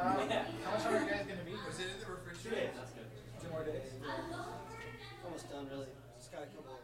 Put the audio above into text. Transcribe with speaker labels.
Speaker 1: How much are you guys going to be?
Speaker 2: Was it in the refrigerator?
Speaker 1: 2 days. 2 more days?
Speaker 3: Almost done, really. Just got a couple